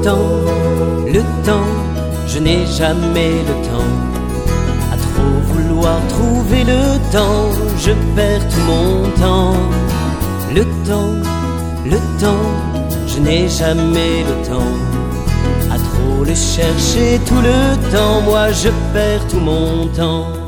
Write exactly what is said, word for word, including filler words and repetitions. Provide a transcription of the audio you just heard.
temps, le temps, je n'ai jamais le temps. À trop vouloir trouver le temps, je perds tout mon temps. Le temps, le temps, je n'ai jamais le temps. À trop le chercher tout le temps, moi je perds tout mon temps.